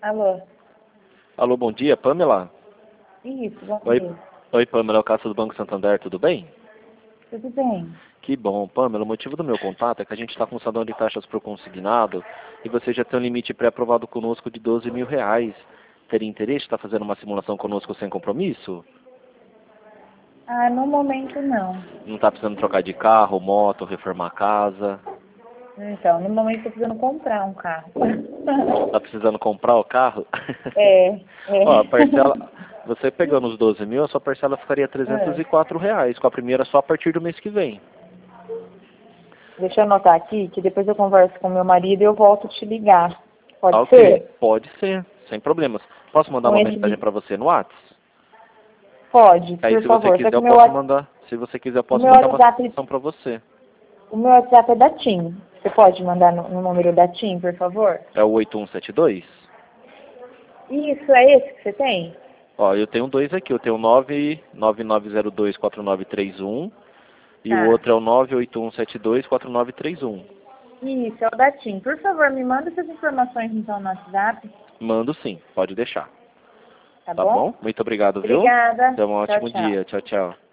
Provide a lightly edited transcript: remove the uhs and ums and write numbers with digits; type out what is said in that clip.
Alô? Alô, bom dia, Pamela? Isso, bom Oi, dia. oi, Pamela, é o Cássio do Banco Santander, tudo bem? Tudo bem? Que bom, Pamela, o motivo do meu contato é que a gente está com um salão de taxas para o consignado e você já tem um limite pré-aprovado conosco de R$ 12.000. Teria interesse em estar fazendo uma simulação conosco sem compromisso? Ah, no momento não. Não está precisando trocar de carro, moto, reformar a casa? Então, no momento eu tô precisando comprar um carro. Está precisando comprar o carro? É. Ó, a parcela, você pegando os 12 mil, a sua parcela ficaria R$ 304, com a primeira só a partir do mês que vem. Deixa eu anotar aqui, que depois eu converso com meu marido e eu volto te ligar. Pode Ok, ser? pode ser, sem problemas. Posso mandar Com uma esse... mensagem para você no WhatsApp? Pode, Aí por se você favor. Só quiser que eu posso mandar. Se você quiser eu o posso meu mandar uma WhatsApp, sugestão para você. o meu WhatsApp é da TIM. Você pode mandar no número da TIM, por favor? É o 8172? Isso, é esse que você tem? Ó, eu tenho dois aqui. Eu tenho o 999024931 e o Tá. outro é o 981724931. Isso, é o da TIM. Por favor, me manda essas informações então no WhatsApp, Mando sim, pode deixar. tá Tá bom? bom? Muito obrigado, viu? Obrigada. Tenha um Tchau, ótimo tchau. dia. Tchau, tchau.